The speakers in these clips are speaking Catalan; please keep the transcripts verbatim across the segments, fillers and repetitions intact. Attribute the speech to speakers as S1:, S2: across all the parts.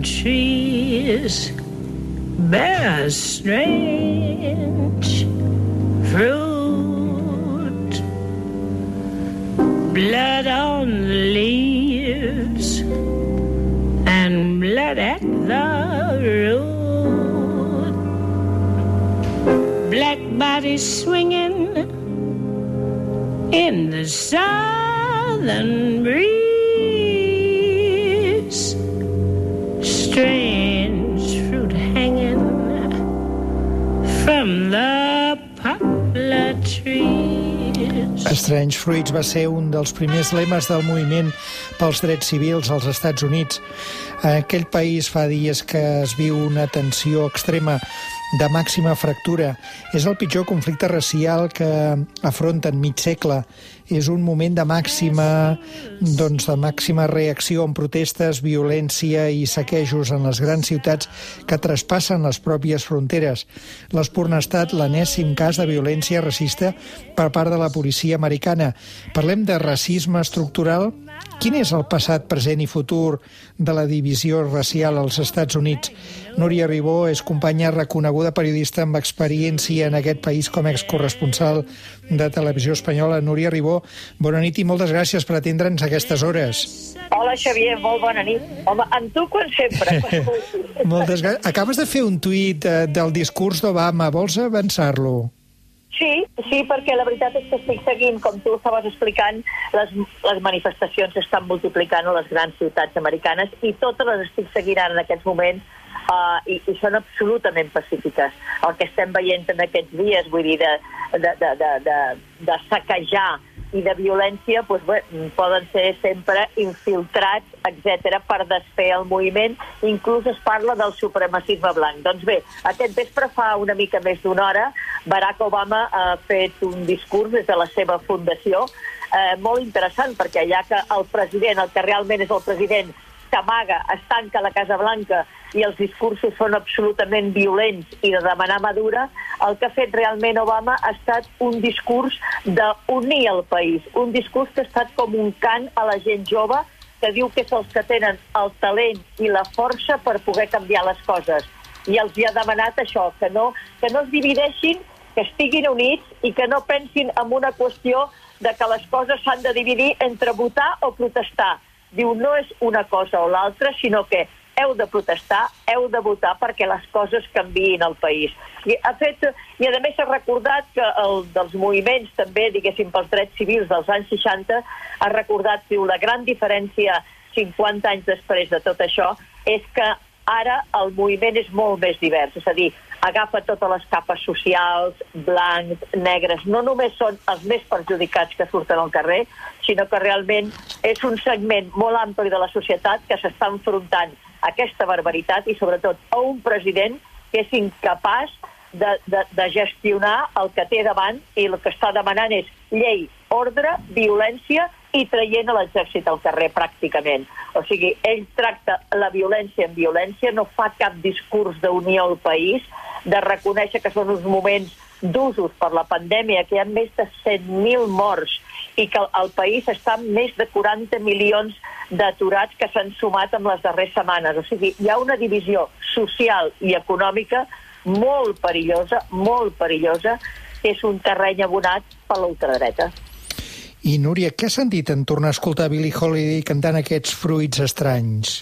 S1: trees bear strange fruit. Blood on the leaves and blood at the root. Black bodies swinging in the southern breeze. Strange fruit hanging from the poplar trees.
S2: Strange Fruits va ser un dels primers lemes del moviment pels drets civils als Estats Units. En aquell país fa dies que es viu una tensió extrema de màxima fractura. És el pitjor conflicte racial que afronten mig segle. És un moment de màxima, doncs, de màxima reacció amb protestes, violència i saquejos en les grans ciutats que traspassen les pròpies fronteres. L'Osbourne ha estat l'enèsim cas de violència racista per part de la policia americana. Parlem de racisme estructural. Quin és el passat, present i futur de la divisió racial als Estats Units? Núria Ribó és companya reconeguda periodista amb experiència en aquest país com a excorresponsal de Televisió Espanyola. Núria Ribó, bona nit i moltes gràcies per atendre'ns a aquestes hores.
S3: Hola, Xavier, molt bona nit. Home, amb tu quan sempre.
S2: Moltes gràcies. Acabes de fer un tuit del discurs d'Obama. Vols avançar-lo?
S3: Sí, sí, perquè la veritat és que estic seguint, com tu estaves explicant, les, les manifestacions s'estan multiplicant a les grans ciutats americanes i totes les estic seguint ara en aquests moments uh, i, i són absolutament pacífiques. El que estem veient en aquests dies, vull dir, de, de, de, de, de, de saquejar i de violència, doncs, bé, poden ser sempre infiltrats, etcètera, per desfer el moviment. Inclús es parla del supremacisme blanc. Doncs bé, aquest vespre fa una mica més d'una hora, Barack Obama ha fet un discurs des de la seva fundació, eh, molt interessant, perquè ja que el president, el que realment és el president, s'amaga, es tanca a la Casa Blanca i els discursos són absolutament violents i de demanar mà dura, el que ha fet realment Obama ha estat un discurs d'unir el país, un discurs que ha estat com un cant a la gent jove que diu que són els que tenen el talent i la força per poder canviar les coses. I els hi ha demanat això, que no, que no es divideixin, que estiguin units i que no pensin en una qüestió de que les coses s'han de dividir entre votar o protestar. Diu, no és una cosa o l'altra, sinó que heu de protestar, heu de votar perquè les coses canviïn al país. I, ha fet, i a més ha recordat que el dels moviments també, diguéssim, pels drets civils dels anys seixanta, ha recordat, diu, la gran diferència cinquanta anys després de tot això és que ara el moviment és molt més divers, és a dir, agafa totes les capes socials, blancs, negres, no només són els més perjudicats que surten al carrer, sinó que realment és un segment molt ampli de la societat que s'està enfrontant a aquesta barbaritat i sobretot a un president que és incapaç de, de, de gestionar el que té davant i el que està demanant és llei, ordre, violència i traient a l'exèrcit al carrer pràcticament. O sigui, ell tracta la violència en violència, no fa cap discurs d'unió al país, de reconèixer que són uns moments d'usos per la pandèmia, que hi ha més de cent mil morts i que el país està amb més de quaranta milions d'aturats que s'han sumat en les darreres setmanes. O sigui, hi ha una divisió social i econòmica molt perillosa, molt perillosa, que és un terreny abonat per l'ultradreta.
S2: I, Núria, què has sentit en tornar a escoltar Billie Holiday cantant aquests fruits estranys?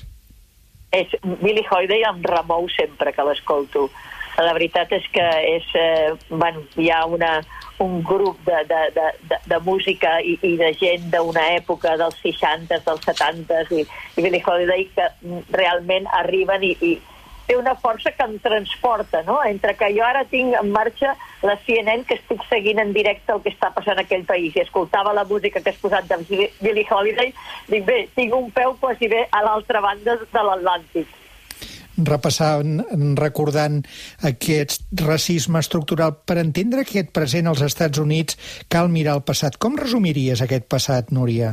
S3: És, Billie Holiday em remou sempre que l'escolto. La veritat és que és, eh, bueno, hi ha una, un grup de, de, de, de, de música i, i de gent d'una època dels seixanta, dels setanta i, i Billie Holiday que realment arriben i, i té una força que em transporta, no? Entre que jo ara tinc en marxa la C N N, que estic seguint en directe el que està passant a aquell país, i escoltava la música que has posat de Billie Holiday, dic, bé, tinc un peu quasi bé a l'altra banda de l'Atlàntic.
S2: Repassant, recordant aquest racisme estructural. Per entendre aquest present als Estats Units cal mirar el passat. Com resumiries aquest passat, Núria?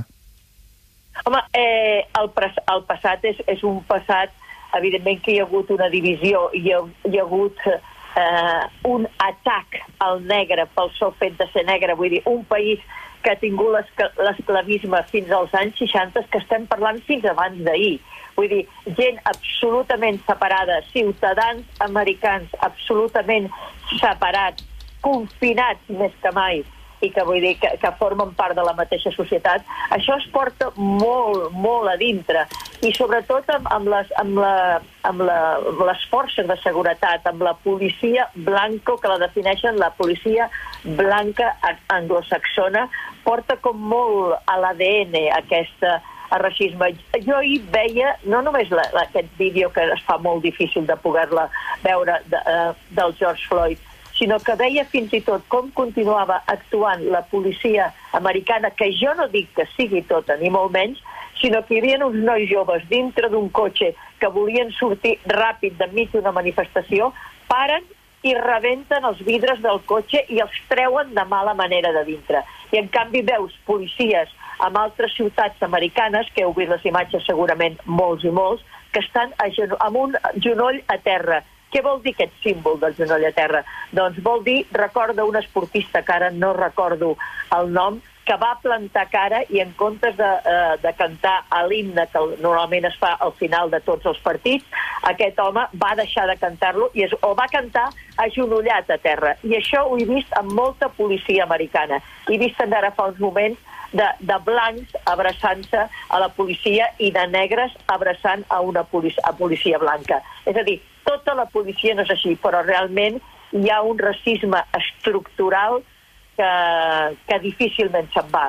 S3: Home, eh, el, el passat és, és un passat, evidentment que hi ha hagut una divisió, hi ha, hi ha hagut eh, un atac al negre pel sol fet de ser negre, vull dir, un país que ha tingut l'esclavisme fins als anys seixanta, que estem parlant fins abans d'ahir. Vull dir, gent absolutament separada, ciutadans americans absolutament separats, confinats més que mai, i que vull dir que, que formen part de la mateixa societat. Això es porta molt, molt a dintre, i sobretot amb, amb, les, amb, la, amb, la, amb les forces de seguretat, amb la policia blanco, que la defineixen la policia blanca anglosaxona, porta com molt a l'A D N aquesta el racisme. Jo hi veia, no només la, la, aquest vídeo que es fa molt difícil de poder-la veure de, uh, del George Floyd, sinó que veia fins i tot com continuava actuant la policia americana, que jo no dic que sigui tota, ni molt menys, sinó que hi havia uns nois joves dintre d'un cotxe que volien sortir ràpid d'enmig d'una manifestació, paren i rebenten els vidres del cotxe i els treuen de mala manera de dintre. I en canvi veus policies en altres ciutats americanes, que heu vist les imatges segurament molts i molts, que estan a geno- amb un genoll a terra. Què vol dir aquest símbol del genoll a terra? Doncs vol dir, recorda un esportista, que ara no recordo el nom, que va plantar cara i en comptes de, eh, de cantar a l'himne, que normalment es fa al final de tots els partits, aquest home va deixar de cantar-lo i es, o va cantar agenollat a terra. I això ho he vist amb molta policia americana. He vist també ara fa uns moments de, de blancs abraçant-se a la policia i de negres abraçant a una policia, a policia blanca. És a dir, tota la policia no és així, però realment hi ha un racisme estructural que, que difícilment se'n va.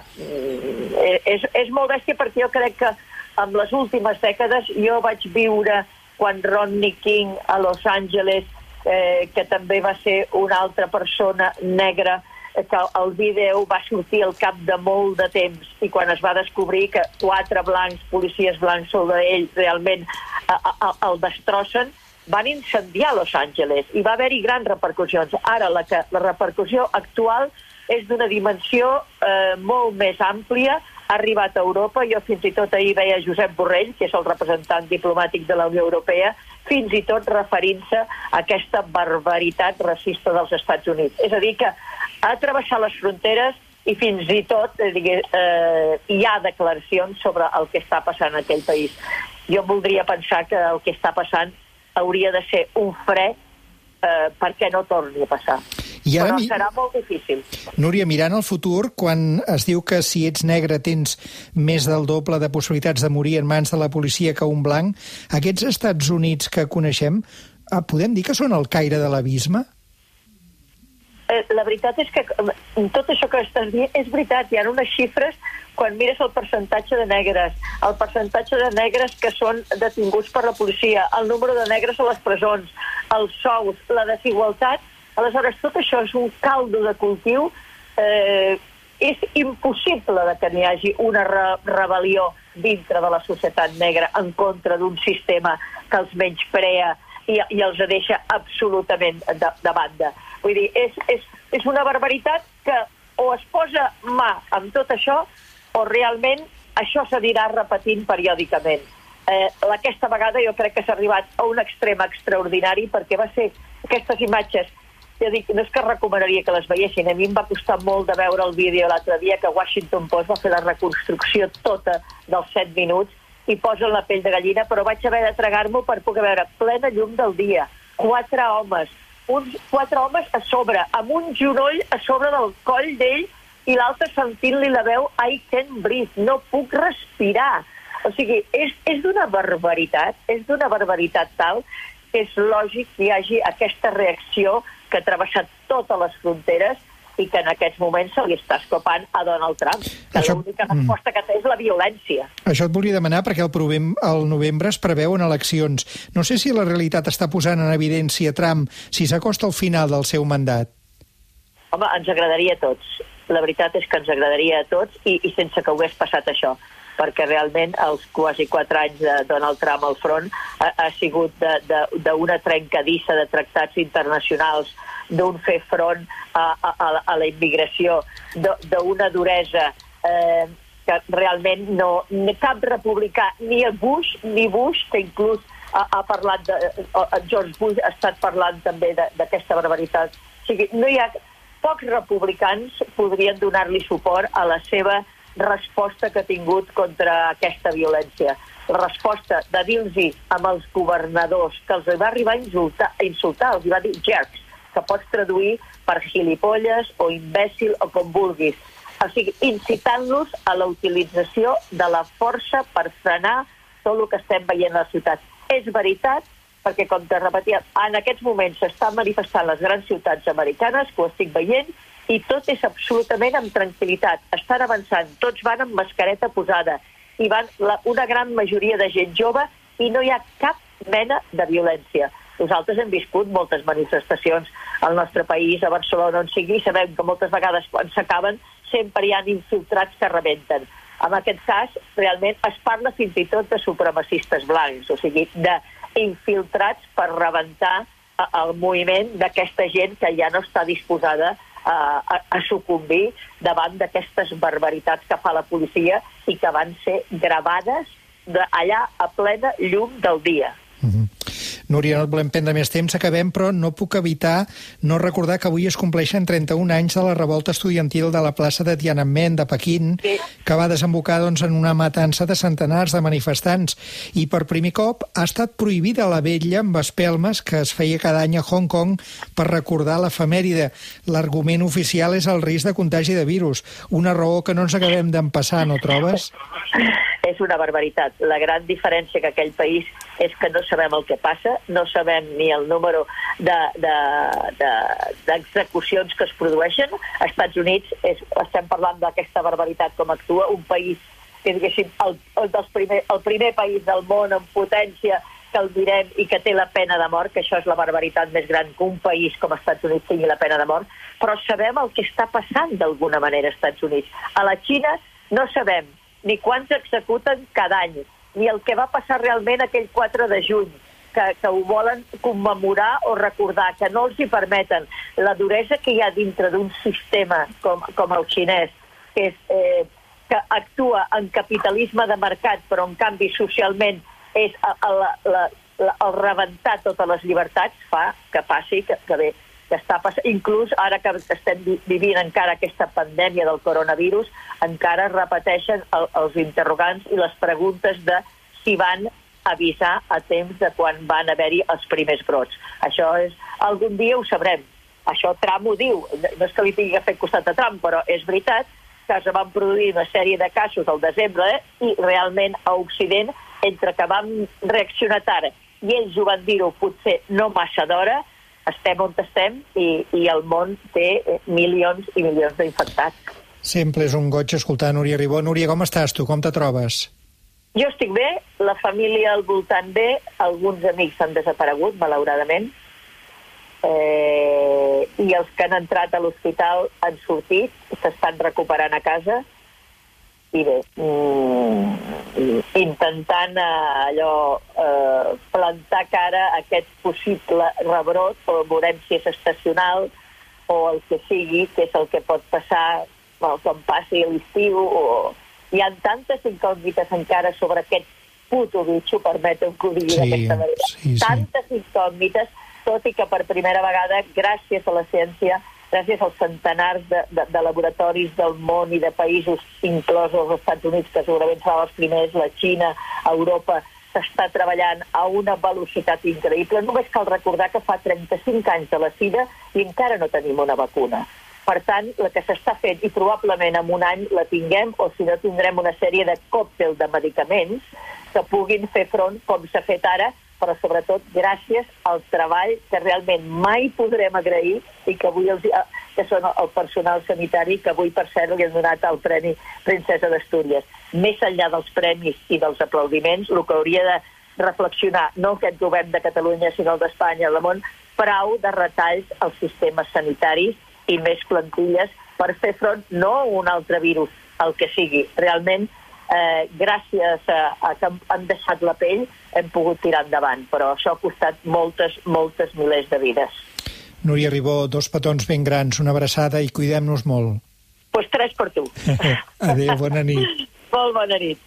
S3: És, és molt bèstia, perquè jo crec que en les últimes dècades jo vaig viure quan Rodney King a Los Angeles, eh, que també va ser una altra persona negra, que el vídeo va sortir al cap de molt de temps, i quan es va descobrir que quatre blancs, policies blancs sobre ell, realment a, a, el destrossen, van incendiar Los Angeles i va haver-hi grans repercussions. Ara la, que, la repercussió actual és d'una dimensió eh, molt més àmplia, ha arribat a Europa. Jo fins i tot ahir veia Josep Borrell, que és el representant diplomàtic de la Unió Europea, fins i tot referint-se a aquesta barbaritat racista dels Estats Units. És a dir, que ha travessat les fronteres i fins i tot eh, eh, hi ha declaracions sobre el que està passant en aquell país. Jo voldria pensar que el que està passant hauria de ser un fre eh, perquè no torni a passar. I ara, però serà molt difícil.
S2: Núria, mirant el futur, quan es diu que si ets negre tens més del doble de possibilitats de morir en mans de la policia que un blanc, aquests Estats Units que coneixem, podem dir que són el caire de l'abisme?
S3: La veritat és que tot això que estàs dient és veritat. Hi ha unes xifres, quan mires el percentatge de negres, el percentatge de negres que són detinguts per la policia, el número de negres a les presons, els sous, la desigualtat. Aleshores, tot això és un caldo de cultiu. Eh, és impossible que n'hi hagi una re rebel·lió dintre de la societat negra en contra d'un sistema que els menysprea i, i els deixa absolutament de, de banda. Vull dir, és, és, és una barbaritat que o es posa mà amb tot això o realment això s'anirà repetint periòdicament. Eh, aquesta vegada jo crec que s'ha arribat a un extrem extraordinari, perquè va ser aquestes imatges, ja dic, no és que recomanaria que les veiessin, a mi em va costar molt de veure el vídeo l'altre dia, que Washington Post va fer la reconstrucció tota dels set minuts i posa la pell de gallina, però vaig haver de tragar-m'ho per poder veure plena llum del dia, quatre homes, uns quatre homes a sobre, amb un genoll a sobre del coll d'ell i l'altre sentint-li la veu, I can't breathe, no puc respirar. O sigui, és, és d'una barbaritat, és d'una barbaritat tal que és lògic que hi hagi aquesta reacció que ha travessat totes les fronteres i que en aquests moments se li està escopant a Donald Trump, que això... l'única resposta que té és la violència.
S2: Això et volia demanar, perquè el, provem, el novembre es preveuen eleccions. No sé si la realitat està posant en evidència Trump si s'acosta al final del seu mandat.
S3: Home, ens agradaria a tots. La veritat és que ens agradaria a tots i, i sense que ho hagués passat això, perquè realment els quasi quatre anys de Donald Trump al front ha, ha sigut d'una trencadissa de tractats internacionals, d'un fer front a, a, a la immigració, d'una duresa eh, que realment no, ni cap republicà, ni Bush, ni Bush, que inclús ha, ha parlat de, George Bush ha estat parlant també d'aquesta barbaritat. O sigui, no hi ha, pocs republicans podrien donar-li suport a la seva resposta que ha tingut contra aquesta violència. la resposta de dir-los amb els governadors que els va arribar a insultar, a insultar els va dir jerks, que pots traduir per gilipolles o imbècil o com vulguis. O sigui, incitant-los a la utilització de la força per frenar tot el que estem veient a la ciutat. És veritat, perquè, com te repetia, en aquests moments s'estan manifestant les grans ciutats americanes, que ho estic veient, i tot és absolutament amb tranquil·litat. Estan avançant, tots van amb mascareta posada, i van la, una gran majoria de gent jove, i no hi ha cap mena de violència. Nosaltres hem viscut moltes manifestacions al nostre país, a Barcelona, on sigui, sabem que moltes vegades quan s'acaben sempre hi ha infiltrats que rebenten. En aquest cas, realment es parla fins i tot de supremacistes blancs, o sigui, d'infiltrats per rebentar el moviment d'aquesta gent que ja no està disposada a, a, a sucumbir davant d'aquestes barbaritats que fa la policia i que van ser gravades de, allà a plena llum del dia.
S2: Mm-hmm. Núria, no et volem prendre més temps, acabem, però no puc evitar no recordar que avui es compleixen trenta-un anys de la revolta estudiantil de la plaça de Tiananmen de Pequín, sí, que va desembocar doncs, en una matança de centenars de manifestants. I per primer cop ha estat prohibida la vetlla amb espelmes que es feia cada any a Hong Kong per recordar l'efemèride. L'argument oficial és el risc de contagi de virus. Una raó que no ens acabem d'empassar, no trobes?
S3: És una barbaritat. La gran diferència que aquell país és que no sabem el que passa, no sabem ni el número d'execucions de, de, de, que es produeixen. Als Estats Units és, estem parlant d'aquesta barbaritat com actua, un país que diguéssim el, el, dels primer, el primer país del món en potència que el direm i que té la pena de mort, que això és la barbaritat més gran que un país com els Estats Units tingui la pena de mort, però sabem el que està passant d'alguna manera als Estats Units. A la Xina no sabem ni quants executen cada any, ni el que va passar realment aquell quatre de juny, que, que ho volen commemorar o recordar, que no els hi permeten. La duresa que hi ha dintre d'un sistema com, com el xinès, que, és, eh, que actua en capitalisme de mercat, però en canvi socialment és a, a la, la, la, el rebentar totes les llibertats, fa que passi, que, que bé, que està passant, inclús ara que estem vivint encara aquesta pandèmia del coronavirus, encara es repeteixen el, els interrogants i les preguntes de si van avisar a temps de quan van haver-hi els primers brots. Això és, algun dia ho sabrem. Això Trump ho diu, no és que li tingui fet costat a Trump, però és veritat que es van produir una sèrie de casos al desembre eh? i realment a Occident, entre que vam reaccionar tard i ells ho van dir-ho potser no massa d'hora, estem on estem i, i el món té milions i milions d'infectats.
S2: Sempre és un goig escoltar Núria Ribó. Núria, com estàs tu? Com te trobes?
S3: Jo estic bé, la família al voltant bé, alguns amics han desaparegut, malauradament, eh, i els que han entrat a l'hospital han sortit, s'estan recuperant a casa, i bé, mm, intentant eh, allò eh, plantar cara a aquest possible rebrot, o veurem si és estacional o el que sigui, que és el que pot passar quan passi l'estiu. O... Hi ha tantes incògnites encara sobre aquest puto bitxo, permeteu que ho digui sí, d'aquesta manera. Sí, sí. Tantes incògnites, tot i que per primera vegada, gràcies a la ciència, gràcies als centenars de, de, de laboratoris del món i de països, inclòs els Estats Units, que segurament seran els primers, la Xina, Europa, s'està treballant a una velocitat increïble. Només cal recordar que fa trenta-cinc anys de la sida i encara no tenim una vacuna. Per tant, la que s'està fent, i probablement en un any la tinguem, o si no tindrem una sèrie de còctel de medicaments que puguin fer front, com s'ha fet ara, però sobretot gràcies al treball que realment mai podrem agrair i que avui els, que són el personal sanitari, que avui per cert li han donat el Premi Princesa d'Astúries. Més enllà dels premis i dels aplaudiments, el que hauria de reflexionar, no aquest govern de Catalunya, sinó el d'Espanya, el món, prou de retalls als sistemes sanitaris i més plantilles per fer front no a un altre virus, el que sigui. Realment, eh, gràcies a, a que han deixat la pell, hem pogut tirar endavant, però això ha costat moltes, moltes milers de vides.
S2: Núria Ribó, dos petons ben grans, una abraçada i cuidem-nos molt.
S3: Doncs pues tres per tu.
S2: Adéu, bona nit.
S3: Molt bona nit.